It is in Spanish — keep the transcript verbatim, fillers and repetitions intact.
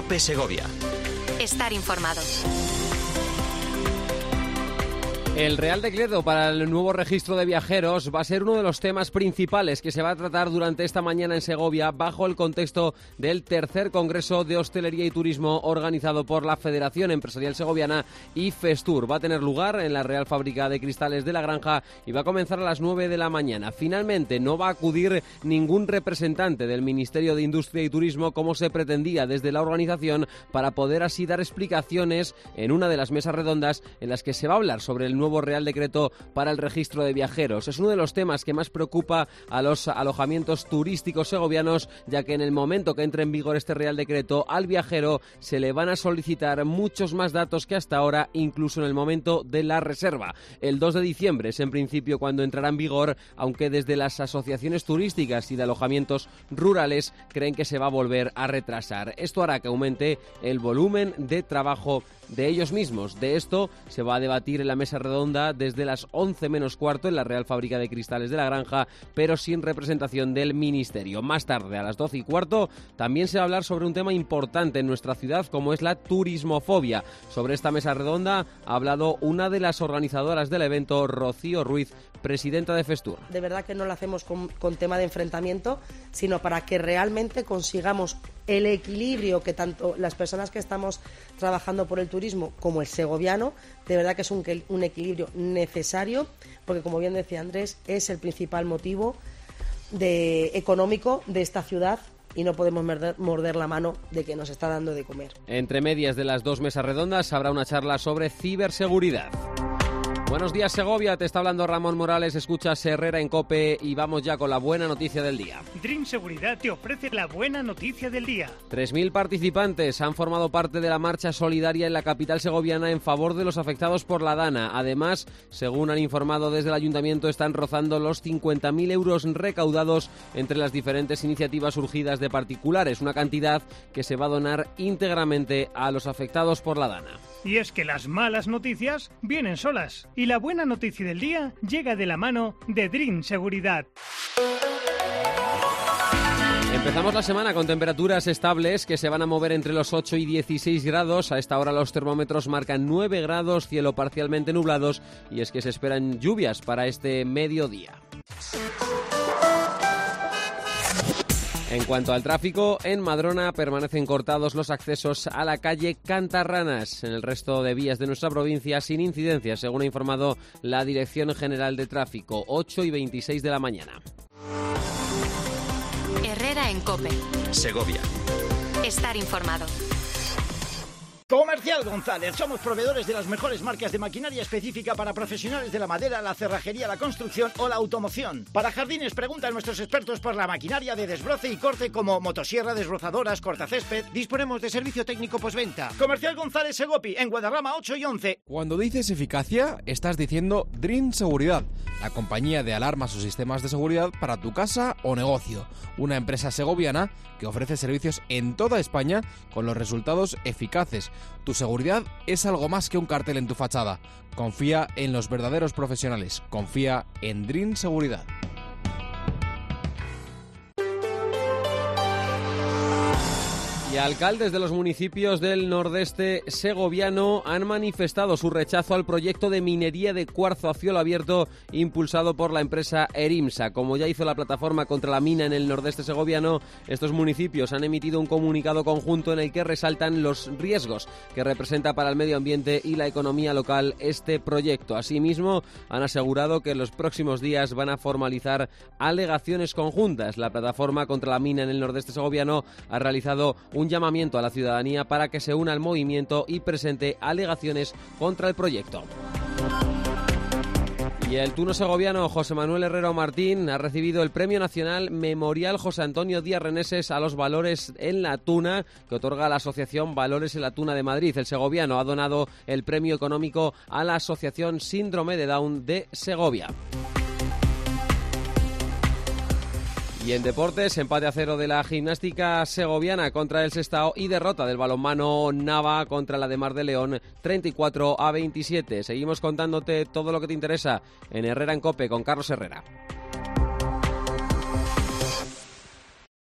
COPE Segovia. Estar informado. El Real Decreto para el nuevo registro de viajeros va a ser uno de los temas principales que se va a tratar durante esta mañana en Segovia bajo el contexto del tercer Congreso de Hostelería y Turismo organizado por la Federación Empresarial Segoviana y Festur. Va a tener lugar en la Real Fábrica de Cristales de la Granja y va a comenzar a las nueve de la mañana. Finalmente no va a acudir ningún representante del Ministerio de Industria y Turismo como se pretendía desde la organización para poder así dar explicaciones en una de las mesas redondas en las que se va a hablar sobre el nuevo nuevo Real Decreto para el registro de viajeros. Es uno de los temas que más preocupa a los alojamientos turísticos segovianos, ya que en el momento que entre en vigor este Real Decreto, al viajero se le van a solicitar muchos más datos que hasta ahora, incluso en el momento de la reserva. El dos de diciembre es en principio cuando entrará en vigor, aunque desde las asociaciones turísticas y de alojamientos rurales creen que se va a volver a retrasar. Esto hará que aumente el volumen de trabajo de ellos mismos. De esto se va a debatir en la mesa redonda desde las once menos cuarto en la Real Fábrica de Cristales de la Granja, pero sin representación del Ministerio. Más tarde, a las doce y cuarto, también se va a hablar sobre un tema importante en nuestra ciudad, como es la turismofobia. Sobre esta mesa redonda ha hablado una de las organizadoras del evento, Rocío Ruiz, presidenta de Festur. De verdad que no lo hacemos con, con tema de enfrentamiento, sino para que realmente consigamos el equilibrio que tanto las personas que estamos trabajando por el turismo como el segoviano, de verdad que es un, un equilibrio necesario, porque como bien decía Andrés, es el principal motivo de, económico de esta ciudad y no podemos morder, morder la mano de que nos está dando de comer. Entre medias de las dos mesas redondas habrá una charla sobre ciberseguridad. Buenos días, Segovia, te está hablando Ramón Morales, escuchas Herrera en COPE y vamos ya con la buena noticia del día. Dream Seguridad te ofrece la buena noticia del día. tres mil participantes han formado parte de la marcha solidaria en la capital segoviana en favor de los afectados por la Dana. Además, según han informado desde el ayuntamiento, están rozando los cincuenta mil euros recaudados entre las diferentes iniciativas surgidas de particulares, una cantidad que se va a donar íntegramente a los afectados por la Dana. Y es que las malas noticias vienen solas. Y la buena noticia del día llega de la mano de Dream Seguridad. Empezamos la semana con temperaturas estables que se van a mover entre los ocho y dieciséis grados. A esta hora los termómetros marcan nueve grados, cielo parcialmente nublados y es que se esperan lluvias para este mediodía. En cuanto al tráfico, en Madrona permanecen cortados los accesos a la calle Cantarranas. En el resto de vías de nuestra provincia, sin incidencias, según ha informado la Dirección General de Tráfico, ocho y veintiséis de la mañana. Herrera en COPE. Segovia. Estar informado. Comercial González. Somos proveedores de las mejores marcas de maquinaria específica para profesionales de la madera, la cerrajería, la construcción o la automoción. Para jardines, pregunta a nuestros expertos por la maquinaria de desbroce y corte como motosierra, desbrozadoras, cortacésped. Disponemos de servicio técnico postventa. Comercial González Segopi, en Guadarrama ocho y once. Cuando dices eficacia, estás diciendo Dream Seguridad, la compañía de alarmas o sistemas de seguridad para tu casa o negocio. Una empresa segoviana que ofrece servicios en toda España con los resultados eficaces. Tu seguridad es algo más que un cartel en tu fachada. Confía en los verdaderos profesionales. Confía en Dream Seguridad. Y alcaldes de los municipios del nordeste segoviano han manifestado su rechazo al proyecto de minería de cuarzo a cielo abierto impulsado por la empresa Erimsa. Como ya hizo la plataforma contra la mina en el nordeste segoviano, estos municipios han emitido un comunicado conjunto en el que resaltan los riesgos que representa para el medio ambiente y la economía local este proyecto. Asimismo, han asegurado que en los próximos días van a formalizar alegaciones conjuntas. La plataforma contra la mina en el nordeste segoviano ha realizado un llamamiento a la ciudadanía para que se una al movimiento y presente alegaciones contra el proyecto. Y el tuno segoviano José Manuel Herrero Martín ha recibido el Premio Nacional Memorial José Antonio Díaz Reneses a los valores en la tuna que otorga la Asociación Valores en la Tuna de Madrid. El segoviano ha donado el premio económico a la Asociación Síndrome de Down de Segovia. Y en deportes, empate a cero de la gimnástica segoviana contra el Sestao y derrota del balonmano Nava contra la de Mar de León, treinta y cuatro a veintisiete. Seguimos contándote todo lo que te interesa en Herrera en COPE con Carlos Herrera.